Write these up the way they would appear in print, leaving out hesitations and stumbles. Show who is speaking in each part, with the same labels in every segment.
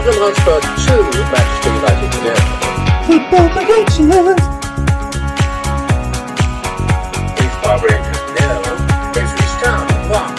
Speaker 1: Tottenham Hotspur 2, Manchester United 0.
Speaker 2: Football predictions.
Speaker 1: East Barber Rangers 0, Ipswich Town 1.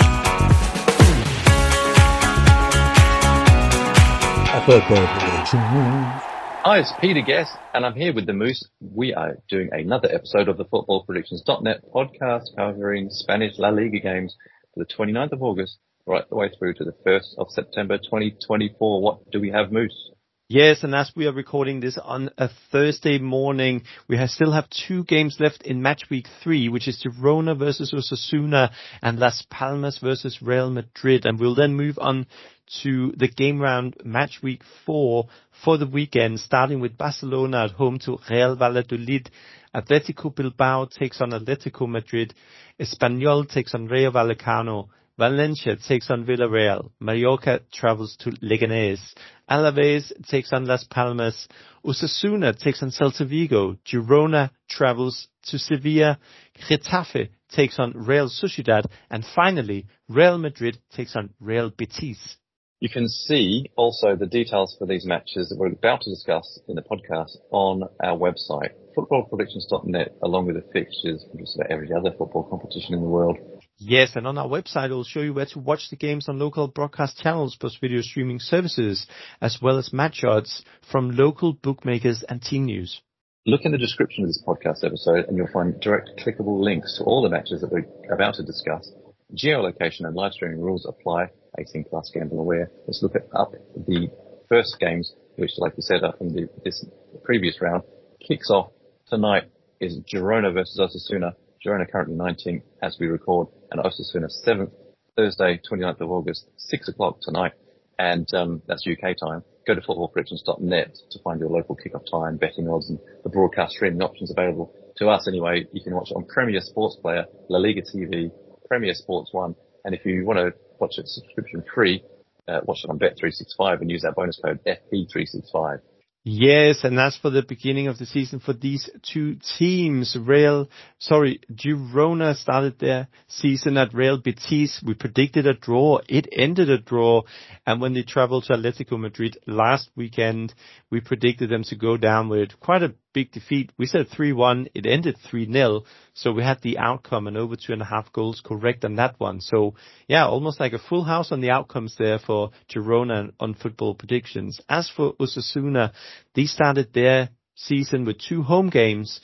Speaker 2: Football predictions.
Speaker 3: Hi, it's Peter Guest, and I'm here with the Moose. We are doing another episode of the FootballPredictions.net podcast covering Spanish La Liga games for the 29th of August, right the way through to the 1st of September 2024. What do we have, Moose?
Speaker 4: Yes, and as we are recording this on a Thursday morning, we still have 2 games left in match week 3, which is Girona versus Osasuna and Las Palmas versus Real Madrid. And we'll then move on to the game round match week 4 for the weekend, starting with Barcelona at home to Real Valladolid. Atletico Bilbao takes on Atletico Madrid. Espanyol takes on Rayo Vallecano. Valencia takes on Villarreal. Mallorca travels to Leganés. Alaves takes on Las Palmas. Osasuna takes on Celta Vigo. Girona travels to Sevilla. Getafe takes on Real Sociedad. And finally, Real Madrid takes on Real Betis.
Speaker 3: You can see also the details for these matches that we're about to discuss in the podcast on our website, footballpredictions.net, along with the fixtures from just about every other football competition in the world.
Speaker 4: Yes, and on our website, we'll show you where to watch the games on local broadcast channels plus video streaming services, as well as match odds from local bookmakers and team news.
Speaker 3: Look in the description of this podcast episode and you'll find direct clickable links to all the matches that we're about to discuss. Geolocation and live streaming rules apply. 18 plus gamble aware. Let's look up the first games, which, like we said, from this previous round, kicks off tonight is Girona versus Osasuna. Girona currently 19th as we record, and Osasuna 7th, Thursday, 29th of August, 6 o'clock tonight, and that's UK time. Go to footballpredictions.net to find your local kickoff time, betting odds, and the broadcast streaming options available to us anyway. You can watch it on Premier Sports Player, La Liga TV, Premier Sports 1, and if you want to watch it subscription free, watch it on Bet365 and use that bonus code FP365.
Speaker 4: Yes, and that's for the beginning of the season for these 2 teams. Girona started their season at Real Betis. We predicted a draw. It ended a draw. And when they traveled to Atletico Madrid last weekend, we predicted them to go down with quite a big defeat. We said 3-1. It ended 3-0. So we had the outcome and over 2.5 goals correct on that one. So yeah, almost like a full house on the outcomes there for Girona on football predictions. As for Osasuna, they started their season with 2 home games.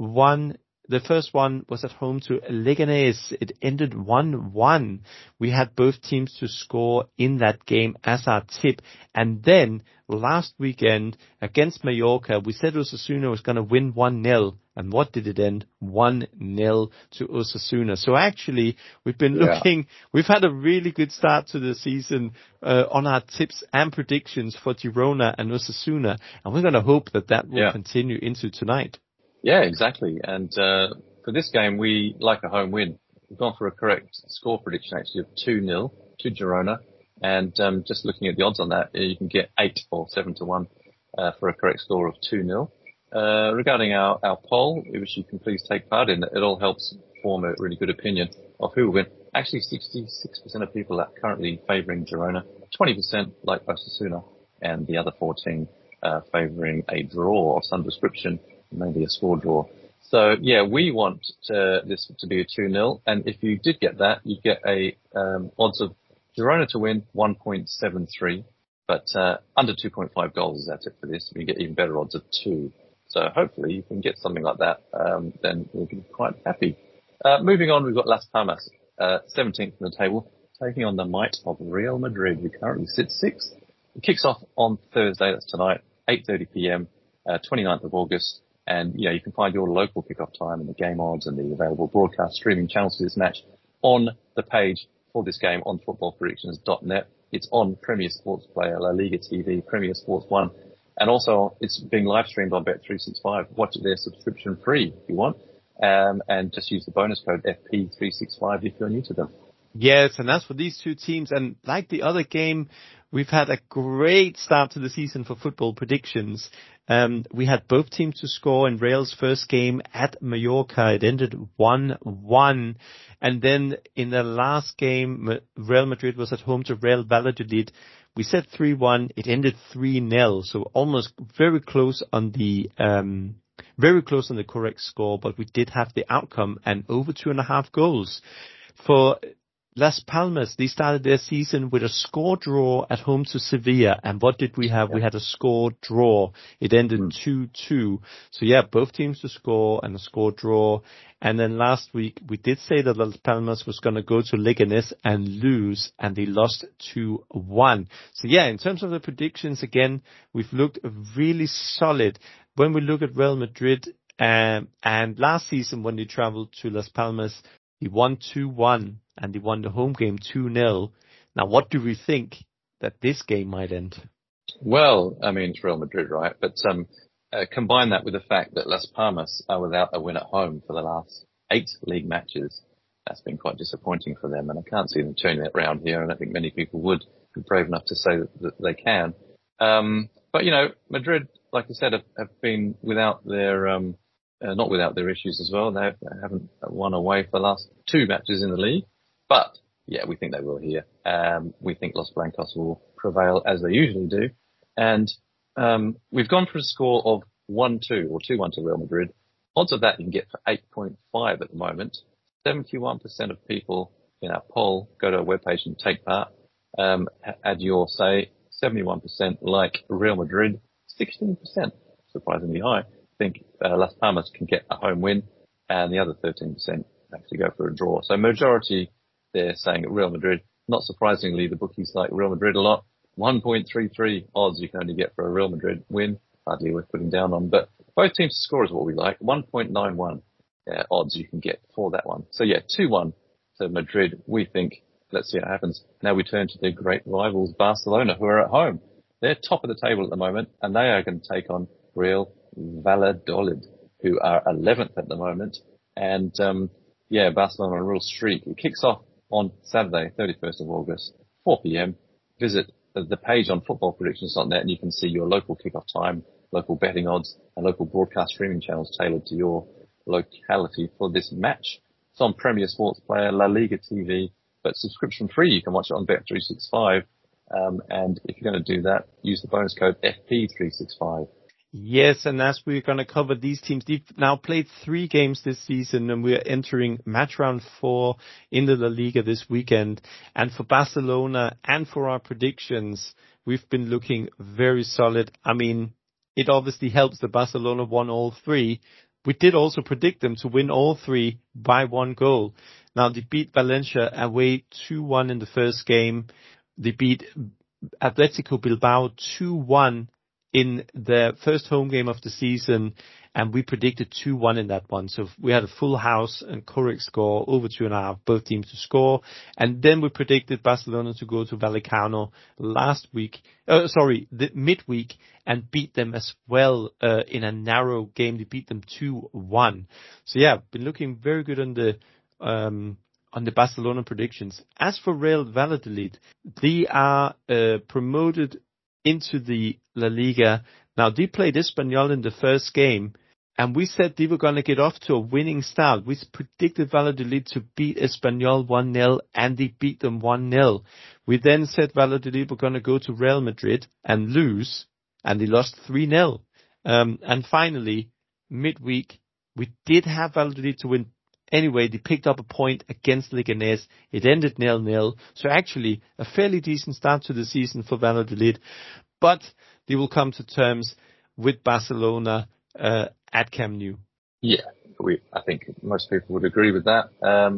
Speaker 4: The first one was at home to Leganés. It ended 1-1. We had both teams to score in that game as our tip. And then last weekend against Mallorca, we said Osasuna was going to win 1-0. And what did it end? 1-0 to Osasuna. So actually, we've been looking, we've had a really good start to the season on our tips and predictions for Girona and Osasuna. And we're going to hope that will continue into tonight.
Speaker 3: Yeah, exactly. And for this game, we like a home win. We've gone for a correct score prediction, actually, of 2-0 to Girona. And just looking at the odds on that, you can get 8 or 7-1 for a correct score of 2-0. Regarding our poll, which you can please take part in, it all helps form a really good opinion of who will win. Actually, 66% of people are currently favouring Girona, 20% like Osasuna, and the other 14 favouring a draw of some description, maybe a score draw. So yeah, we want this to be a 2-0, and if you did get that, you get a odds of Girona to win 1.73, but under 2.5 goals is our tip for this. We get even better odds of 2. So hopefully you can get something like that, then we'll be quite happy. Moving on, we've got Las Palmas, 17th in the table, taking on the might of Real Madrid, who currently sits 6th. It kicks off on Thursday, that's tonight, 8:30 p.m., 29th of August. And, you can find your local kickoff time and the game odds and the available broadcast streaming channels for this match on the page for this game on footballpredictions.net. It's on Premier Sports Player, La Liga TV, Premier Sports 1. And also, it's being live streamed on Bet365. Watch it there subscription free if you want. And just use the bonus code FP365 if you're new to them.
Speaker 4: Yes, and that's for these 2 teams. And like the other game, we've had a great start to the season for football predictions. We had both teams to score in Real's first game at Mallorca. It ended 1-1. And then in the last game, Real Madrid was at home to Real Valladolid. We said 3-1. It ended 3-0. So almost very close on the correct score, but we did have the outcome and over 2.5 goals. For Las Palmas, they started their season with a score draw at home to Sevilla. And what did we have? Yeah. We had a score draw. It ended 2-2. So yeah, both teams to score and a score draw. And then last week, we did say that Las Palmas was going to go to Leganés and lose, and they lost 2-1. So yeah, in terms of the predictions, again, we've looked really solid. When we look at Real Madrid, and last season when they traveled to Las Palmas, they won 2-1 and they won the home game 2-0. Now, what do we think that this game might end?
Speaker 3: Well, I mean, it's Real Madrid, right? But combine that with the fact that Las Palmas are without a win at home for the last 8 league matches. That's been quite disappointing for them, and I can't see them turning it around here, and I think many people would be brave enough to say that they can. But, you know, Madrid, like I said, have been without their not without their issues as well. They haven't won away for the last 2 matches in the league. But, yeah, we think they will here. We think Los Blancos will prevail as they usually do. And we've gone for a score of 1-2 or 2-1 to Real Madrid. Odds of that you can get for 8.5 at the moment. 71% of people in our poll go to a webpage and take part. Add your say. 71% like Real Madrid. 16%, surprisingly high, think Las Palmas can get a home win, and the other 13% actually go for a draw. So majority, they're saying Real Madrid. Not surprisingly, the bookies like Real Madrid a lot. 1.33 odds you can only get for a Real Madrid win. Hardly worth putting down on, but both teams to score is what we like. 1.91 odds you can get for that one. So yeah, 2-1 to Madrid, we think. Let's see what happens. Now we turn to the great rivals Barcelona, who are at home. They're top of the table at the moment, and they are going to take on Real Valladolid, who are 11th at the moment. And Barcelona on a real streak. It kicks off on Saturday, 31st of August, 4 p.m. Visit the page on footballpredictions.net, and you can see your local kickoff time, local betting odds, and local broadcast streaming channels tailored to your locality for this match. It's on Premier Sports Player, La Liga TV, but subscription free. You can watch it on Bet365. And if you're going to do that, use the bonus code FP365.
Speaker 4: Yes, and as we're going to cover these teams, they've now played 3 games this season, and we're entering match round 4 in the La Liga this weekend. And for Barcelona and for our predictions, we've been looking very solid. I mean, it obviously helps that Barcelona won all 3. We did also predict them to win all 3 by 1 goal. Now, they beat Valencia away 2-1 in the first game. They beat Atletico Bilbao 2-1 in their first home game of the season, and we predicted 2-1 in that one. So we had a full house and correct score, over 2.5, both teams to score. And then we predicted Barcelona to go to Vallecano the midweek, and beat them as well in a narrow game. They beat them 2-1. So yeah, been looking very good on the Barcelona predictions. As for Real Valladolid, they are promoted into the La Liga. Now, they played Espanyol in the first game, and we said they were going to get off to a winning start. We predicted Valladolid to beat Espanyol 1-0, and they beat them 1-0. We then said Valladolid were going to go to Real Madrid and lose, and they lost 3-0. And finally, midweek, we did have Valladolid to win. Anyway, they picked up a point against Leganés. It ended 0-0. So actually, a fairly decent start to the season for Valladolid. But they will come to terms with Barcelona at Camp Nou.
Speaker 3: Yeah, I think most people would agree with that.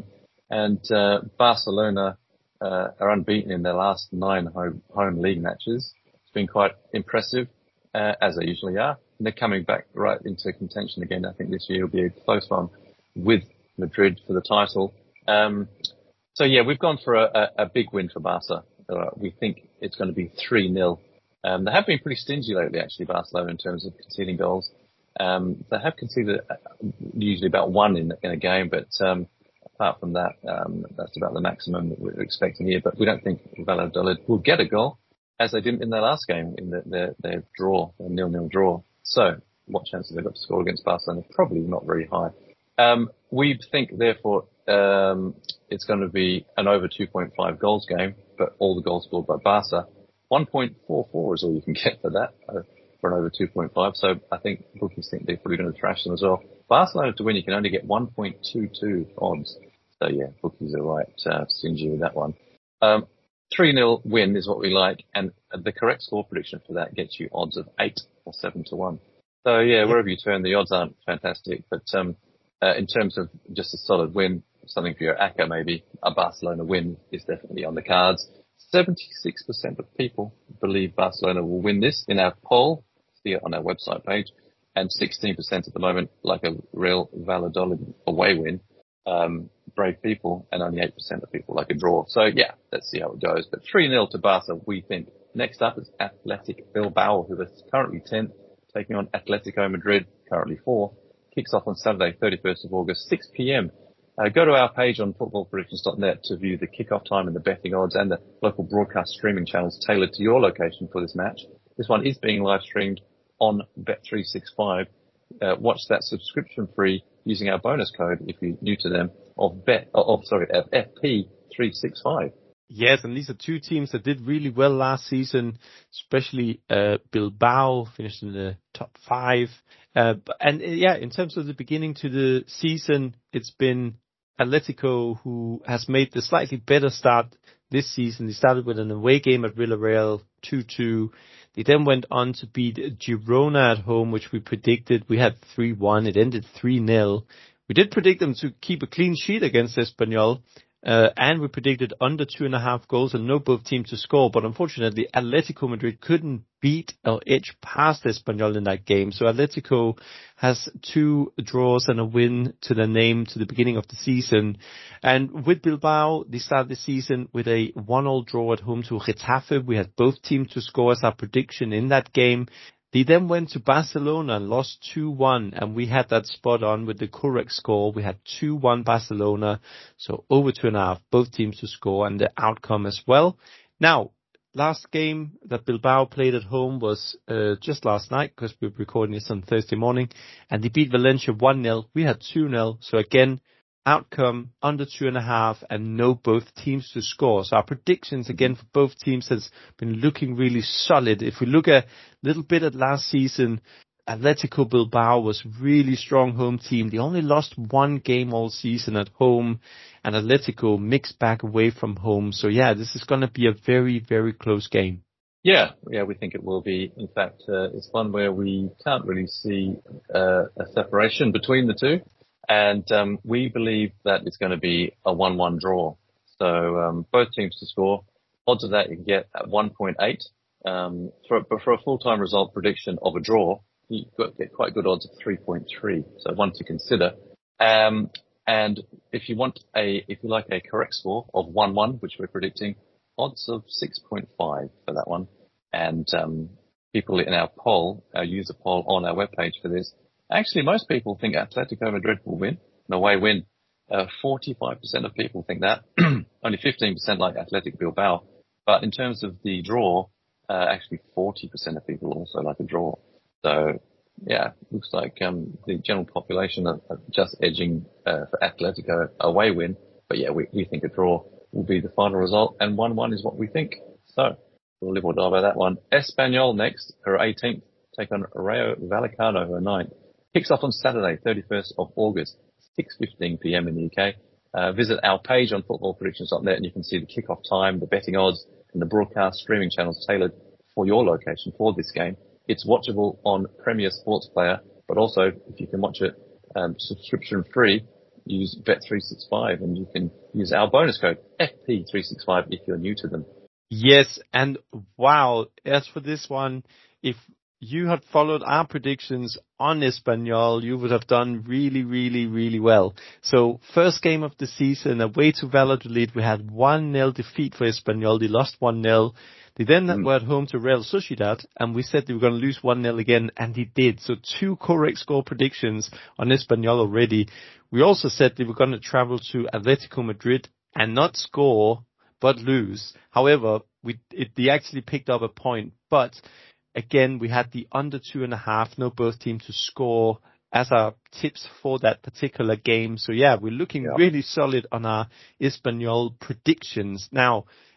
Speaker 3: Barcelona are unbeaten in their last 9 home league matches. It's been quite impressive, as they usually are. And they're coming back right into contention again. I think this year will be a close one with Madrid for the title. So yeah, we've gone for a big win for Barca. We think it's going to be 3-0. They have been pretty stingy lately, actually, Barcelona, in terms of conceding goals. They have conceded usually about 1 in a game, but apart from that, that's about the maximum that we're expecting here. But we don't think Valladolid will get a goal, as they didn't in their last game, in their draw, their 0-0 draw. So what chances have they got to score against Barcelona? Probably not very high. We think, therefore, it's going to be an over 2.5 goals game, but all the goals scored by Barca. 1.44 is all you can get for that, for an over 2.5. So I think bookies think they're probably going to thrash them as well. Barcelona to win, you can only get 1.22 odds. So yeah, bookies are right stingy with that one. 3-0 win is what we like, and the correct score prediction for that gets you odds of 8 or 7 to 1. So yeah, wherever you turn, the odds aren't fantastic, but in terms of just a solid win, something for your ACCA maybe, a Barcelona win is definitely on the cards. 76% of people believe Barcelona will win this in our poll. See it on our website page. And 16% at the moment like a Real Valladolid away win. Brave people, and only 8% of people like a draw. So yeah, let's see how it goes. But 3-0 to Barca, we think. Next up is Athletic Bilbao, who is currently 10th, taking on Atletico Madrid, currently 4th. Kicks off on Saturday, 31st of August, 6 p.m. Go to our page on footballpredictions.net to view the kickoff time and the betting odds and the local broadcast streaming channels tailored to your location for this match. This one is being live streamed on Bet365. Watch that subscription free using our bonus code, if you're new to them, of FP365.
Speaker 4: Yes, and these are two teams that did really well last season, especially Bilbao finished in the top 5. In terms of the beginning to the season, it's been Atletico who has made the slightly better start this season. They started with an away game at Villarreal, 2-2. They then went on to beat Girona at home, which we predicted. We had 3-1. It ended 3-0. We did predict them to keep a clean sheet against Espanyol. And we predicted under 2.5 goals and no both teams to score. But unfortunately, Atletico Madrid couldn't beat or edge past Espanyol in that game. So Atletico has 2 draws and a win to their name to the beginning of the season. And with Bilbao, they started the season with a 1-1 draw at home to Getafe. We had both teams to score as our prediction in that game. They then went to Barcelona and lost 2-1, and we had that spot on with the correct score. We had 2-1 Barcelona, so over 2.5, both teams to score, and the outcome as well. Now, last game that Bilbao played at home was just last night, because we're recording this on Thursday morning, and they beat Valencia 1-0. We had 2-0, so again, outcome under 2.5 and no both teams to score. So our predictions again for both teams has been looking really solid. If we look a little bit at last season, Atletico Bilbao was really strong home team. They only lost 1 game all season at home, and Atletico mixed back away from home. So yeah, this is going to be a very, very close game.
Speaker 3: Yeah, we think it will be. In fact, it's one where we can't really see a separation between the two. And we believe that it's going to be a 1-1 draw. So both teams to score. Odds of that you can get at 1.8. But for a full-time result prediction of a draw, you get quite good odds of 3.3. So one to consider. And if you like a correct score of 1-1, which we're predicting, odds of 6.5 for that one. And people in our poll, our user poll on our webpage for this, actually, most people think Atletico Madrid will win, an away win. 45% of people think that. Only 15% like Athletic Bilbao. But in terms of the draw, actually 40% of people also like a draw. So, yeah, looks like the general population are just edging for Atletico away win. But yeah, we think a draw will be the final result, and 1-1 is what we think. So, we'll live or die by that one. Espanyol next, who are 18th, take on Rayo Vallecano, who are 9th. Kicks off on Saturday, 31st of August, 6:15 p.m. in the UK. Visit our page on footballpredictions.net and you can see the kickoff time, the betting odds, and the broadcast streaming channels tailored for your location for this game. It's watchable on Premier Sports Player, but also if you can watch it subscription free, use Bet365 and you can use our bonus code FP365 if you're new to them.
Speaker 4: Yes, and wow, as for this one, if you had followed our predictions on Espanyol, you would have done really, really, really well. So first game of the season, away to Valladolid, we had 1-0 defeat for Espanyol. They lost 1-0. They then were at home to Real Sociedad, and we said they were going to lose 1-0 again, and they did. So 2 correct score predictions on Espanyol already. We also said they were going to travel to Atletico Madrid and not score, but lose. However, they actually picked up a point, but again, we had the under 2.5, no both teams to score as our tips for that particular game. So yeah, we're looking really solid on our Espanyol predictions. Now,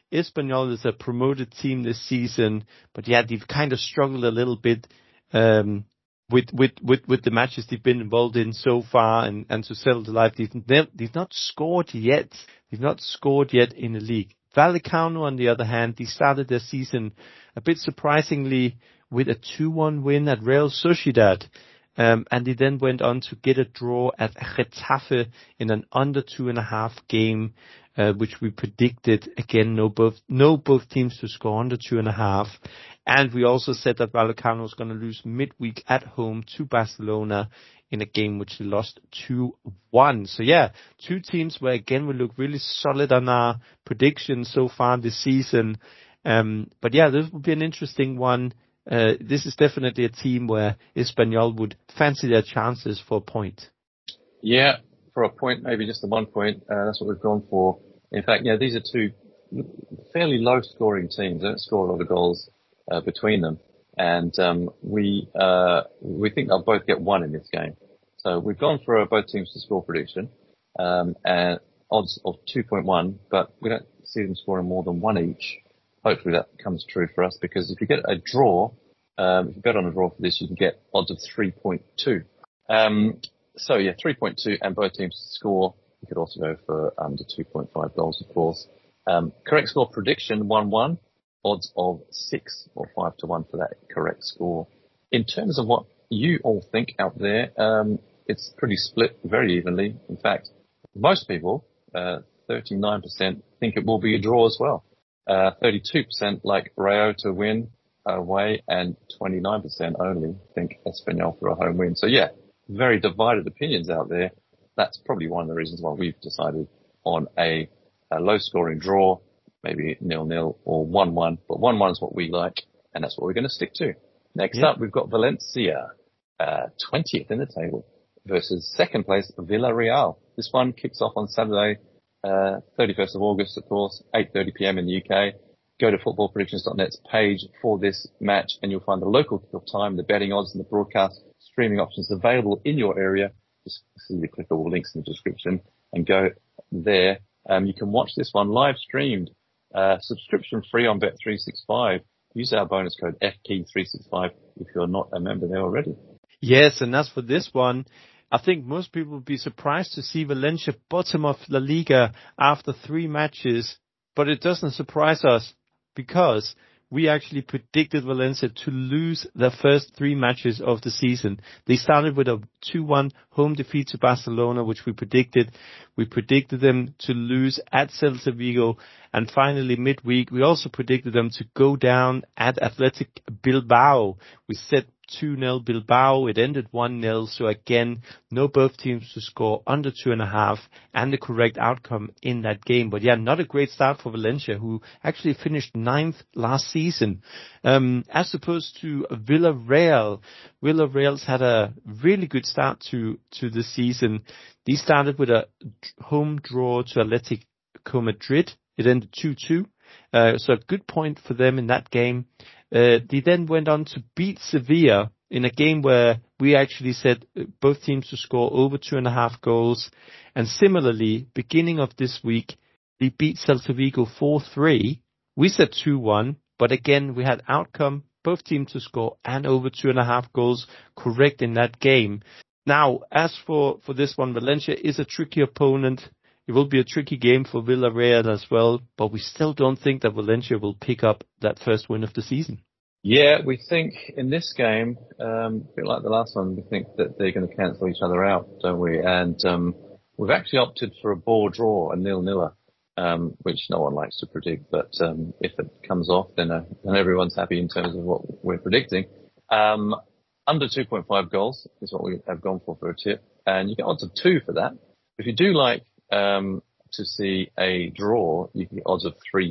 Speaker 4: Espanyol is a promoted team this season, but yeah, they've kind of struggled a little bit with the matches they've been involved in so far, and to settle the life, they've not scored yet. They've not scored yet in the league. Vallecano, on the other hand, they started their season a bit surprisingly with a 2-1 win at Real Sociedad. And they then went on to get a draw at Getafe in an under 2.5 game, which we predicted. Again, no both teams to score under 2.5. And we also said that Vallecano was going to lose midweek at home to Barcelona in a game which they lost 2-1. So yeah, two teams where again we look really solid on our predictions so far this season. But yeah, this will be an interesting one. This is definitely a team where Espanyol would fancy their chances for a point.
Speaker 3: Yeah, for a point, maybe just a 1 point. That's what we've gone for. In fact, yeah, these are two fairly low-scoring teams. They don't score a lot of goals between them, and we think they'll both get one in this game. So we've gone for both teams to score prediction, and odds of 2.1, but we don't see them scoring more than one each. Hopefully that comes true for us, because if you get a draw, if you bet on a draw for this, you can get odds of 3.2. So yeah, 3.2 and both teams to score. You could also go for under 2.5 goals, of course. Correct score prediction 1-1, odds of 6 or 5-1 for that correct score. In terms of what you all think out there, it's pretty split very evenly. In fact, most people, 39% think it will be a draw as well. 32% like Rayo to win away, and 29% only think Espanyol for a home win. So yeah, very divided opinions out there. That's probably one of the reasons why we've decided on a low scoring draw, maybe 0-0 or 1-1, but 1-1 is what we like, and that's what we're going to stick to. Next up, we've got Valencia, 20th in the table versus second place Villarreal. This one kicks off on Saturday, 31st of August, of course, 8:30 p.m. in the UK. Go to footballpredictions.net's page for this match, and you'll find the local time, the betting odds, and the broadcast streaming options available in your area. Just simply click all the links in the description and go there. You can watch this one live streamed, subscription free on Bet365. Use our bonus code FKEY365 if you're not a member there already.
Speaker 4: Yes, and as for this one, I think most people would be surprised to see Valencia bottom of La Liga after 3 matches, but it doesn't surprise us because we actually predicted Valencia to lose their first 3 matches of the season. They started with a 2-1 home defeat to Barcelona, which we predicted. We predicted them to lose at Celta Vigo, and finally midweek we also predicted them to go down at Athletic Bilbao. We said 2-0 Bilbao. It ended 1-0. So again, no both teams to score under 2.5, and the correct outcome in that game. But yeah, not a great start for Valencia, who actually finished 9th last season. As opposed to Villarreal. Villarreal's had a really good start to the season. They started with a home draw to Atletico Madrid. It ended 2-2. So a good point for them in that game. They then went on to beat Sevilla in a game where we actually said both teams to score over 2.5 goals. And similarly, beginning of this week, they beat Celta Vigo 4-3. We said 2-1, but again, we had outcome, both teams to score and over 2.5 goals correct in that game. Now, as for this one, Valencia is a tricky opponent. It will be a tricky game for Villarreal as well, but we still don't think that Valencia will pick up that first win of the season.
Speaker 3: Yeah, we think in this game, a bit like the last one, we think that they're going to cancel each other out, don't we? And we've actually opted for a ball draw, a 0-0, which no one likes to predict, but if it comes off, then everyone's happy in terms of what we're predicting. Under 2.5 goals is what we have gone for a tip, and you get odds of 2 for that. If you do like to see a draw, you can get odds of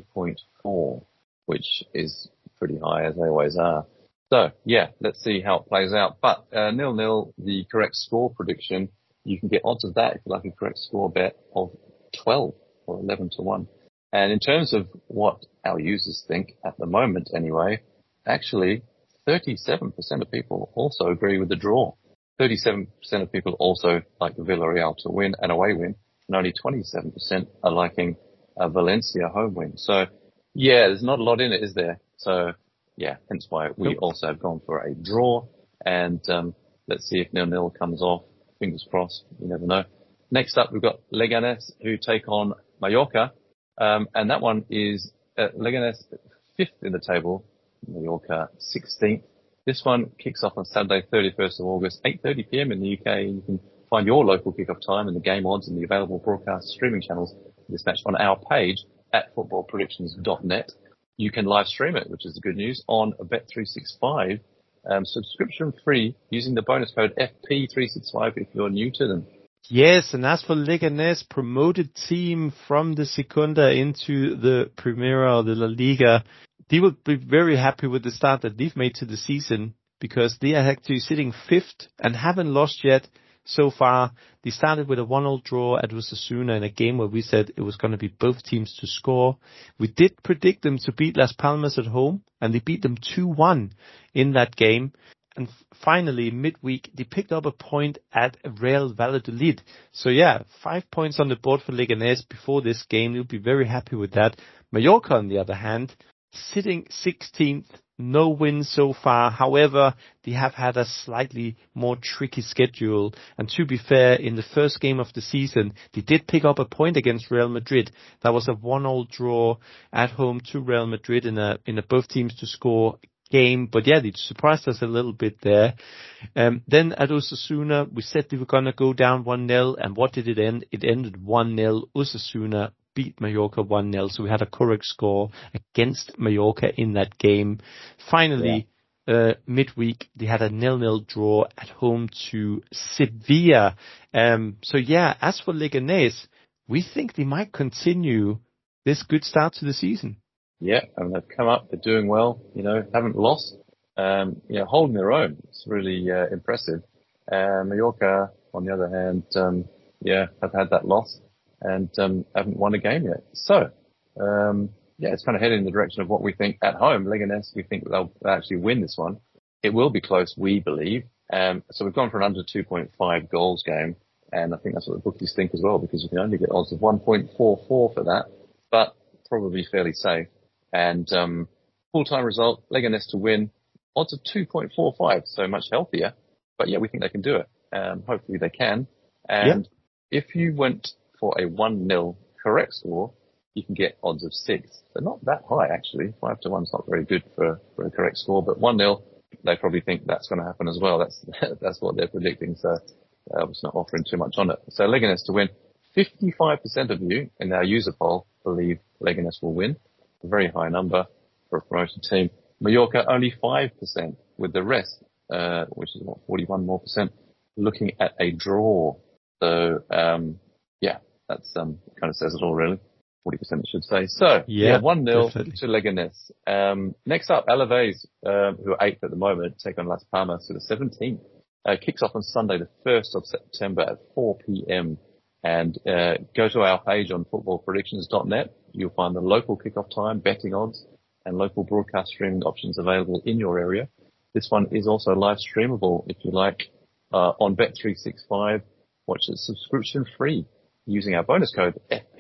Speaker 3: 3.4, which is pretty high, as they always are. So yeah, let's see how it plays out. But 0-0, the correct score prediction, you can get odds of that if you like a correct score bet of 12 or 11-1. And in terms of what our users think at the moment anyway, actually 37% of people also agree with the draw. 37% of people also like Villarreal to win, an away win, and only 27% are liking a Valencia home win. So Yeah, there's not a lot in it, is there? So, yeah, hence why we also have gone for a draw. And let's see if 0-0 comes off. Fingers crossed. You never know. Next up, we've got Leganés, who take on Mallorca. And that one is Leganés 5th in the table, Mallorca 16th. This one kicks off on Saturday, 31st of August, 8:30 p.m. in the UK. You can find your local kickoff time and the game odds and the available broadcast streaming channels for this match on our page at footballpredictions.net. You can live stream it, which is the good news, on Bet365, subscription free, using the bonus code FP365 if you're new to them.
Speaker 4: Yes, and as for Leganés, promoted team from the Segunda into the Primera or the La Liga, they will be very happy with the start that they've made to the season, because they are actually sitting 5th and haven't lost yet so far. They started with a 1-1 draw at Osasuna in a game where we said it was going to be both teams to score. We did predict them to beat Las Palmas at home, and they beat them 2-1 in that game. And finally, midweek, they picked up a point at Real Valladolid. So yeah, 5 points on the board for Leganés before this game. They'll be very happy with that. Mallorca, on the other hand, sitting 16th, no wins so far. However, they have had a slightly more tricky schedule. And to be fair, in the first game of the season, they did pick up a point against Real Madrid. That was a 1-1 draw at home to Real Madrid in a both teams to score game. But yeah, they surprised us a little bit there. Then at Osasuna, we said they were going to go down 1-0. And what did it end? It ended 1-0. Osasuna beat Mallorca 1-0. So we had a correct score against Mallorca in that game. Finally, midweek, they had a 0-0 draw at home to Sevilla. So yeah, as for Leganés, we think they might continue this good start to the season.
Speaker 3: Yeah, and they've come up, they're doing well, haven't lost, holding their own. It's really impressive. Mallorca, on the other hand, have had that loss and haven't won a game yet. So, it's kind of heading in the direction of what we think at home. Leganés, we think they'll actually win this one. It will be close, we believe. So we've gone for an under 2.5 goals game, and I think that's what the bookies think as well, because you can only get odds of 1.44 for that, but probably fairly safe. And full-time result, Leganés to win, odds of 2.45, so much healthier. But yeah, we think they can do it. Hopefully they can. And if you went for a 1-0 correct score, you can get odds of 6. So not that high, actually. 5-1 is not very good for a correct score, but 1-0, they probably think that's going to happen as well. That's what they're predicting. So obviously not offering too much on it. So Leganés to win. 55% of you in our user poll believe Leganés will win. A very high number for a promoted team. Mallorca only 5%, with the rest, which is 41% more, looking at a draw. So, that's kind of says it all, really. 40% I should say. So, 1-0 to Leganés. Next up, Alaves, who are 8th at the moment, take on Las Palmas, who are 17th. Kicks off on Sunday, the 1st of September at 4 p.m. And go to our page on footballpredictions.net. You'll find the local kickoff time, betting odds, and local broadcast streaming options available in your area. This one is also live streamable, if you like, on Bet365. Watch it subscription free using our bonus code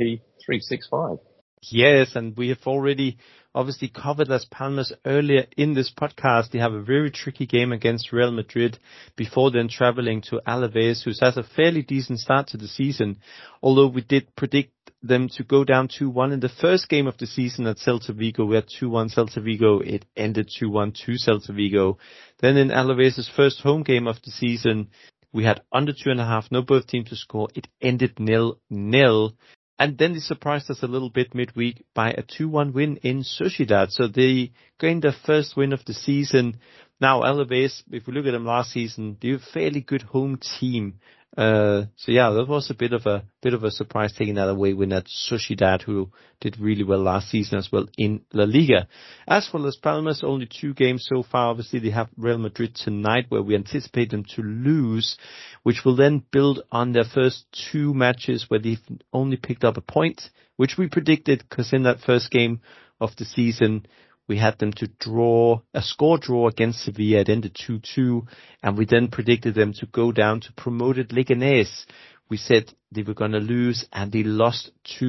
Speaker 3: FP365.
Speaker 4: Yes, and we have already obviously covered Las Palmas earlier in this podcast. They have a very tricky game against Real Madrid before then traveling to Alaves, who has a fairly decent start to the season, although we did predict them to go down 2-1 in the first game of the season at Celta Vigo. We had 2-1 Celta Vigo. It ended 2-1 to Celta Vigo. Then in Alaves' first home game of the season, we had under 2.5, no both teams to score. It ended 0-0. And then they surprised us a little bit midweek by a 2-1 win in Sociedad. So they gained their first win of the season. Now, Alaves, if we look at them last season, they're a fairly good home team. So yeah, that was a bit of a surprise taking that away win at Sociedad, who did really well last season as well in La Liga. As for Las Palmas, only 2 games so far. Obviously, they have Real Madrid tonight, where we anticipate them to lose, which will then build on their first 2 matches where they've only picked up a point, which we predicted, because in that first game of the season, we had them to draw a score draw against Sevilla. It ended 2-2, and we then predicted them to go down to promoted Leganés. We said they were going to lose, and they lost 2-1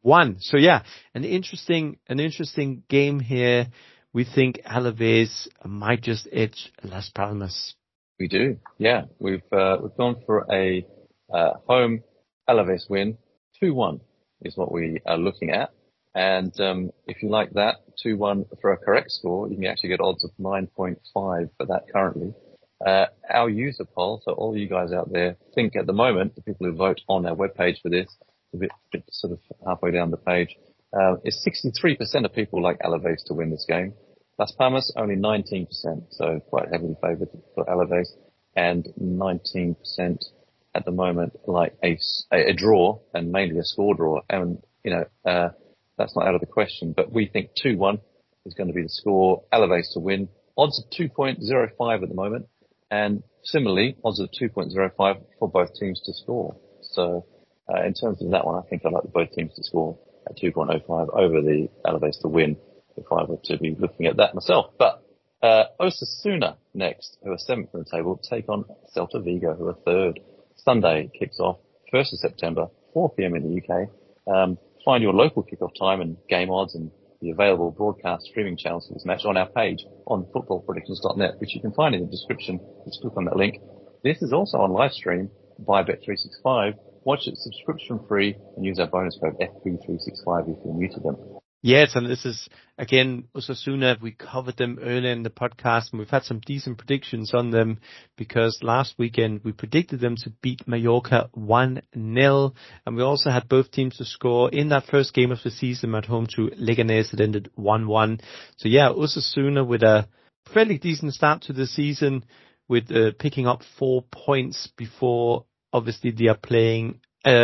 Speaker 4: 1. So yeah, an interesting game here. We think Alaves might just edge Las Palmas.
Speaker 3: We do, yeah. We've gone for a home Alaves win. 2-1 is what we are looking at. And if you like that, 2-1 for a correct score, you can actually get odds of 9.5 for that currently. Our user poll, so all you guys out there, think at the moment, the people who vote on our webpage for this, a bit sort of halfway down the page, is 63% of people like Alaves to win this game. Las Palmas, only 19%, so quite heavily favoured for Alaves, and 19% at the moment like a draw, and mainly a score draw. And, that's not out of the question, but we think 2-1 is going to be the score. Alaves to win. Odds of 2.05 at the moment, and similarly, odds of 2.05 for both teams to score. So, in terms of that one, I think I like both teams to score at 2.05 over the Alaves to win, if I were to be looking at that myself. But Osasuna next, who are 7th in the table, take on Celta Vigo, who are 3rd. Sunday kicks off 1st of September, 4 p.m. in the UK. Find your local kickoff time and game odds and the available broadcast streaming channels for this match on our page on footballpredictions.net, which you can find in the description. Just click on that link. This is also on live stream by Bet365. Watch it subscription free and use our bonus code FP365 if you're new to them.
Speaker 4: Yes, and this is, again, Osasuna. We covered them earlier in the podcast, and we've had some decent predictions on them because last weekend we predicted them to beat Mallorca 1-0, and we also had both teams to score in that first game of the season at home to Leganés. It ended 1-1. So yeah, Osasuna with a fairly decent start to the season with picking up 4 points before, obviously, they are playing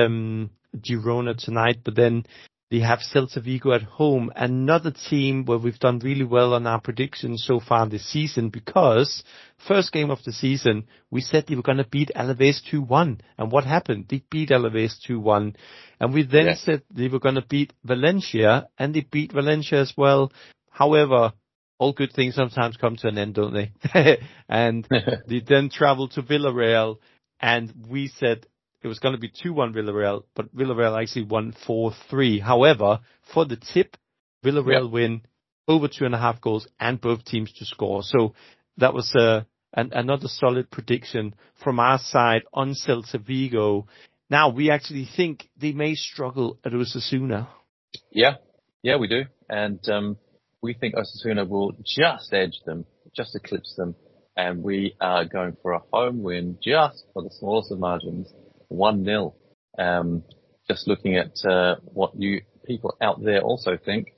Speaker 4: Girona tonight, but then they have Celta Vigo at home, another team where we've done really well on our predictions so far this season, because first game of the season, we said they were going to beat Alaves 2-1. And what happened? They beat Alaves 2-1. And we then said they were going to beat Valencia, and they beat Valencia as well. However, all good things sometimes come to an end, don't they? And they then traveled to Villarreal, and we said it was going to be 2-1 Villarreal, but Villarreal actually won 4-3. However, for the tip, Villarreal win over 2.5 goals and both teams to score. So that was another solid prediction from our side on Celta Vigo. Now, we actually think they may struggle at Osasuna.
Speaker 3: Yeah, we do. And we think Osasuna will just edge them, just eclipse them. And we are going for a home win just for the smallest of margins. 1-0. Just looking at what you people out there also think.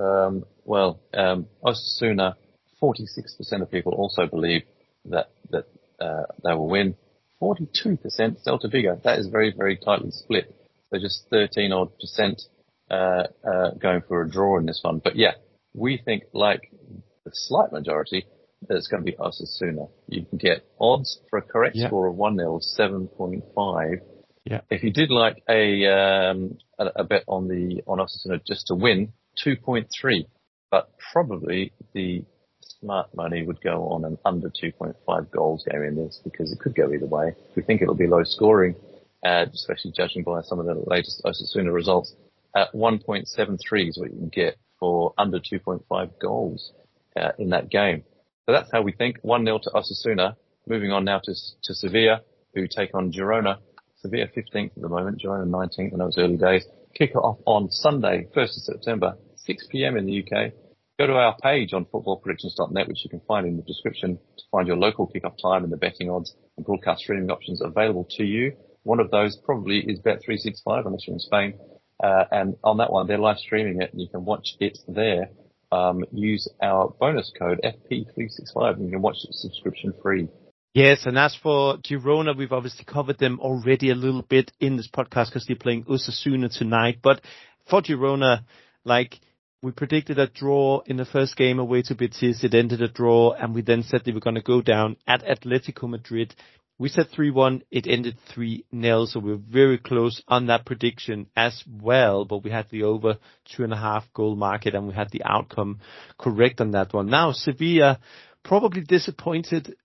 Speaker 3: Osasuna, 46% of people also believe that they will win. 42% Celta Vigo. That is very, very tightly split. So just 13% going for a draw in this one. But yeah, we think, like the slight majority, that it's going to be Osasuna. You can get odds for a correct score of 1-0, 7.5. Yeah. If you did like a bet on Osasuna just to win, 2.3. But probably the smart money would go on an under 2.5 goals game in this, because it could go either way. We think it'll be low scoring, especially judging by some of the latest Osasuna results. 1.73 is what you can get for under 2.5 goals in that game. So that's how we think. 1-0 to Osasuna. Moving on now to Sevilla, who take on Girona. Sevilla 15th at the moment, Girona 19th. I know it's early days. Kick off on Sunday, 1st of September, 6 p.m. in the UK. Go to our page on footballpredictions.net, which you can find in the description, to find your local kickoff time and the betting odds and broadcast streaming options available to you. One of those probably is Bet365, unless you're in Spain. And on that one, they're live streaming it, and you can watch it there. Use our bonus code FP365, and you can watch it subscription free.
Speaker 4: Yes, and as for Girona, we've obviously covered them already a little bit in this podcast because they're playing Osasuna tonight. But for Girona, like, we predicted a draw in the first game away to Betis. It ended a draw, and we then said they were going to go down at Atletico Madrid. We said 3-1. It ended 3-0, so we were very close on that prediction as well. But we had the over 2.5 goal market, and we had the outcome correct on that one. Now, Sevilla probably disappointed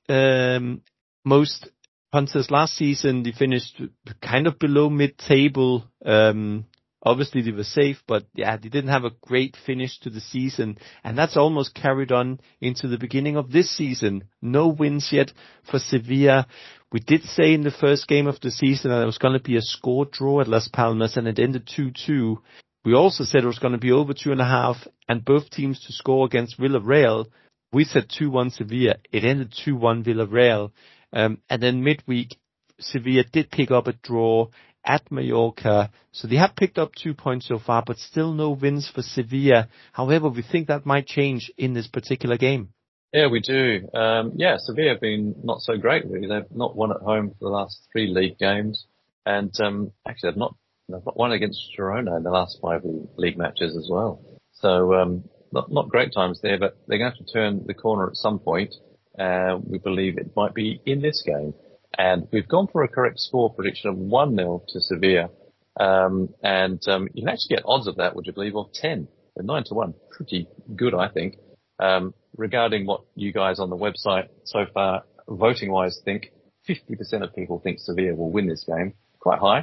Speaker 4: most punters last season. They finished kind of below mid-table. Obviously they were safe, but yeah, they didn't have a great finish to the season, and that's almost carried on into the beginning of this season. No wins yet for Sevilla. We did say in the first game of the season that it was going to be a score draw at Las Palmas, and it ended 2-2. We also said it was going to be over 2.5, and both teams to score against Villarreal. We said 2-1 Sevilla. It ended 2-1 Villarreal. And then midweek, Sevilla did pick up a draw at Mallorca. So they have picked up 2 points so far, but still no wins for Sevilla. However, we think that might change in this particular game.
Speaker 3: Yeah, we do. Sevilla have been not so great, really. They've not won at home for the last 3 league games. And actually, they've not won against Girona in the last 5 league matches as well. So not great times there, but they're going to have to turn the corner at some point. We believe it might be in this game. And we've gone for a correct score prediction of 1-0 to Sevilla. You can actually get odds of that, would you believe, of 10. So 9-1. Pretty good, I think. Regarding what you guys on the website so far, voting-wise, think 50% of people think Sevilla will win this game. Quite high.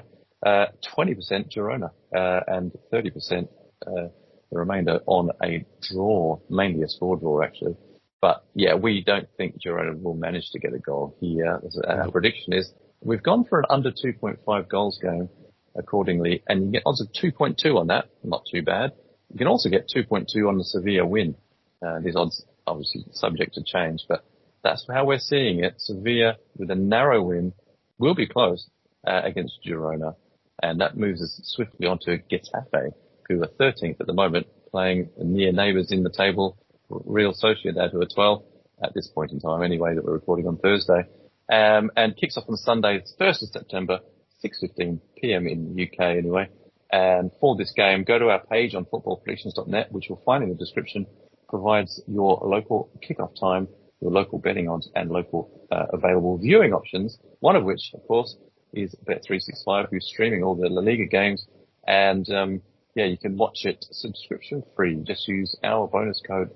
Speaker 3: 20% Girona, and 30% the remainder on a draw, mainly a score draw, actually. But yeah, we don't think Girona will manage to get a goal here. Our prediction is we've gone for an under 2.5 goals game accordingly, and you can get odds of 2.2 on that. Not too bad. You can also get 2.2 on the Sevilla win. These odds obviously subject to change, but that's how we're seeing it. Sevilla with a narrow win will be close against Girona, and that moves us swiftly onto Getafe, who are 13th at the moment, playing near neighbours in the table. Real Sociedad, who are 12 at this point in time anyway, that we're recording on Thursday, and kicks off on Sunday, 1st of September, 6:15 p.m. in the UK anyway. And for this game, go to our page on footballpredictions.net, which you'll find in the description, provides your local kickoff time, your local betting odds, and local available viewing options, one of which, of course, is Bet365, who's streaming all the La Liga games. And you can watch it subscription free. Just use our bonus code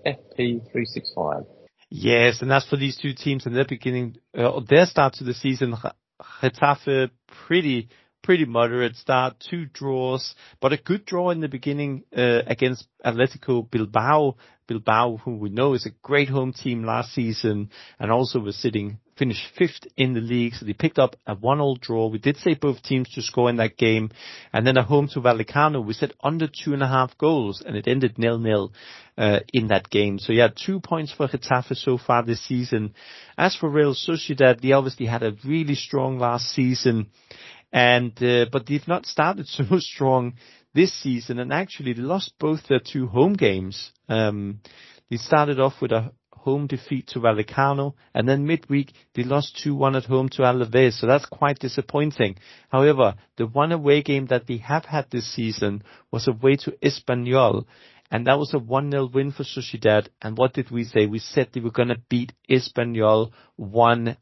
Speaker 3: FP365.
Speaker 4: Yes, and that's for these two teams in their beginning, their start to the season. Getafe, pretty moderate start, 2 draws, but a good draw in the beginning against Atletico Bilbao. Bilbao, who we know is a great home team last season, and also was finished 5th in the league, so they picked up a 1-1 draw. We did say both teams to score in that game, and then at home to Vallecano, we said under 2.5 goals, and it ended 0-0 in that game. So yeah, 2 points for Getafe so far this season. As for Real Sociedad, they obviously had a really strong last season, and but they've not started so strong this season, and actually they lost both their 2 home games. They started off with a home defeat to Vallecano, and then midweek they lost 2-1 at home to Alaves, so that's quite disappointing. However, the one away game that they have had this season was away to Espanyol, and that was a 1-0 win for Sociedad. And what did we say? We said they were going to beat Espanyol 1-0.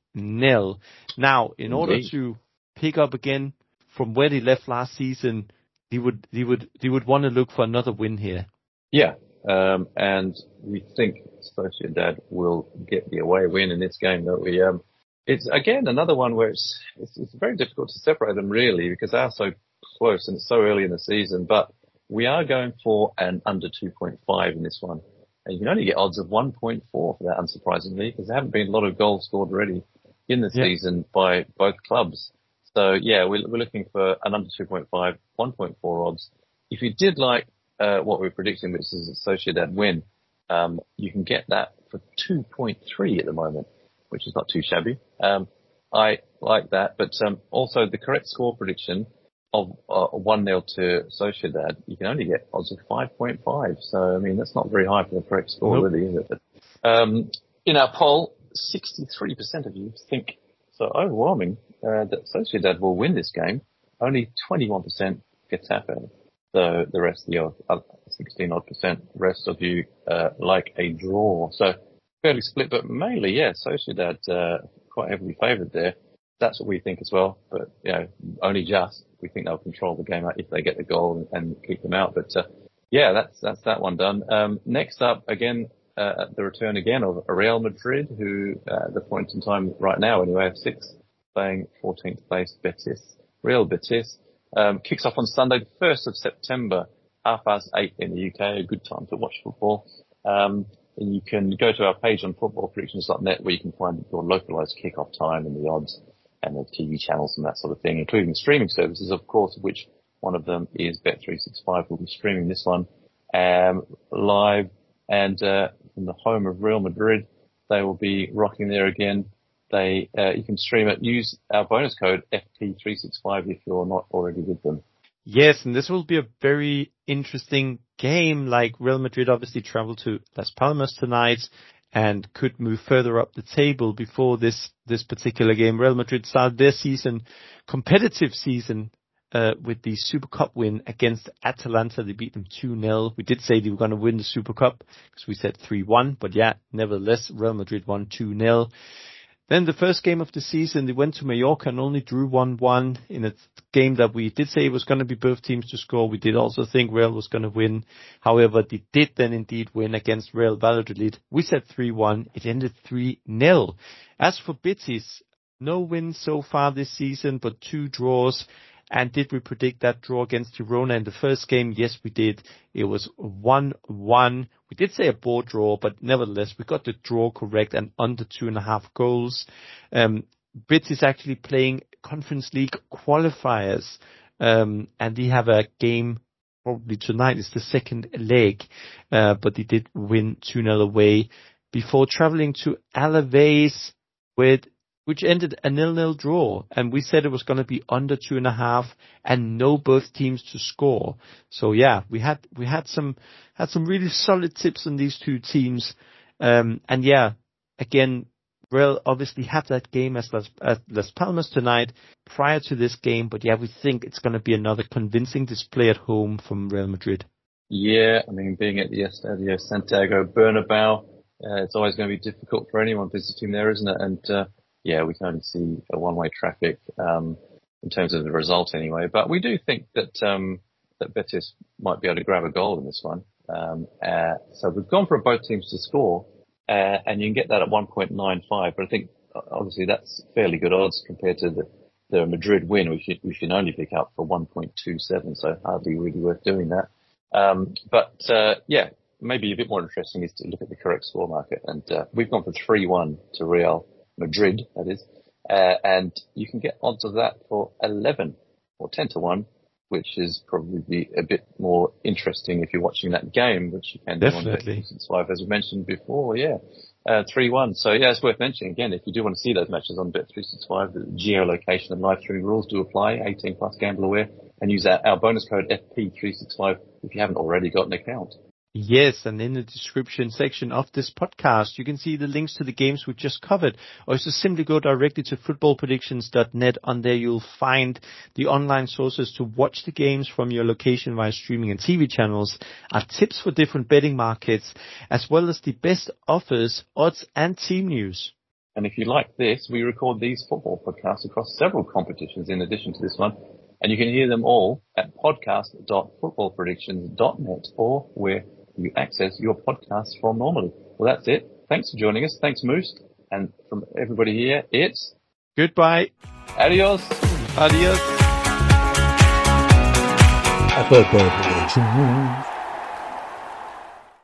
Speaker 4: Now, in order to pick up again from where they left last season, they would want to look for another win here. Yeah.
Speaker 3: And we think Sociedad will get the away win in this game, don't we? It's again another one where it's very difficult to separate them really, because they are so close and it's so early in the season, but we are going for an under 2.5 in this one. And you can only get odds of 1.4 for that, unsurprisingly, because there haven't been a lot of goals scored already in the season by both clubs. So yeah, we're looking for an under 2.5, 1.4 odds. If you did like what we're predicting, which is a Sociedad win, you can get that for 2.3 at the moment, which is not too shabby. I like that, but also the correct score prediction of 1-0 to Sociedad, you can only get odds of 5.5. So, I mean, that's not very high for the correct score, really, is it? But, in our poll, 63% of you think, so overwhelming, that Sociedad will win this game. Only 21% Getafe. So the rest of you, 16% rest of you, like a draw. So fairly split, but mainly, yeah, Sociedad, quite heavily favoured there. That's what we think as well. But, you know, only just. We think they'll control the game if they get the goal and keep them out. But, yeah, that's that one done. Next up, again, the return again of Real Madrid, who, at the point in time right now, anyway, have 6th, playing 14th place Betis. Real Betis, Kicks off on Sunday, the 1st of September, 8:30 in the UK, a good time to watch football. And you can go to our page on footballpredictions.net where you can find your localized kickoff time and the odds and the TV channels and that sort of thing, including streaming services, of course, which one of them is Bet365. We'll be streaming this one live, and from the home of Real Madrid, they will be rocking there again. You can stream it. Use our bonus code FP365 if you're not already with them.
Speaker 4: Yes, and this will be a very interesting game. Like Real Madrid obviously travel to Las Palmas tonight and could move further up the table before this particular game. Real Madrid started their competitive season, with the Super Cup win against Atalanta. They beat them 2-0. We did say they were going to win the Super Cup because we said 3-1, but yeah, nevertheless, Real Madrid won 2-0. Then the first game of the season, they went to Mallorca and only drew 1-1 in a game that we did say it was going to be both teams to score. We did also think Real was going to win. However, they did then indeed win against Real Valladolid. We said 3-1. It ended 3-0. As for Betis, no wins so far this season, but 2 draws. And did we predict that draw against Girona in the first game? Yes, we did. It was 1-1. We did say a bore draw, but nevertheless, we got the draw correct and under 2.5 goals. Betis actually playing Conference League qualifiers, and they have a game probably tonight. It's the second leg, but they did win 2-0 away before traveling to Alaves which ended a 0-0 draw, and we said it was going to be under 2.5 and no both teams to score. So yeah, we had some really solid tips on these two teams, and yeah, again, Real obviously had that game at Las Palmas tonight prior to this game, but yeah, we think it's going to be another convincing display at home from Real Madrid.
Speaker 3: Yeah, I mean, being at the Estadio Santiago Bernabeu, it's always going to be difficult for anyone visiting there, isn't it? And yeah, we can only see a one-way traffic in terms of the result anyway. But we do think that that Betis might be able to grab a goal in this one. So we've gone for both teams to score, and you can get that at 1.95. But I think obviously that's fairly good odds compared to the Madrid win, which we can only pick up for 1.27. So hardly really worth doing that. But yeah, maybe a bit more interesting is to look at the correct score market, and we've gone for 3-1 to Real Madrid, that is, and you can get odds of that for 11 or 10-1, which is probably a bit more interesting if you're watching that game, which you can do on Bet365, as we mentioned before. Yeah, 3-1. So yeah, it's worth mentioning again. If you do want to see those matches on Bet365, the geolocation and live streaming rules do apply. 18+ gamble aware, and use our bonus code FP365 if you haven't already got an account.
Speaker 4: Yes, and in the description section of this podcast, you can see the links to the games we just covered. Or just simply go directly to footballpredictions.net. On there, you'll find the online sources to watch the games from your location via streaming and TV channels, our tips for different betting markets, as well as the best offers, odds, and team news.
Speaker 3: And if you like this, we record these football podcasts across several competitions in addition to this one. And you can hear them all at podcast.footballpredictions.net or where you access your podcasts from normally. Well, that's it. Thanks for joining us. Thanks, Moose. And from everybody here, it's
Speaker 4: goodbye.
Speaker 3: Adios.
Speaker 4: Adios.
Speaker 2: Football Predictions.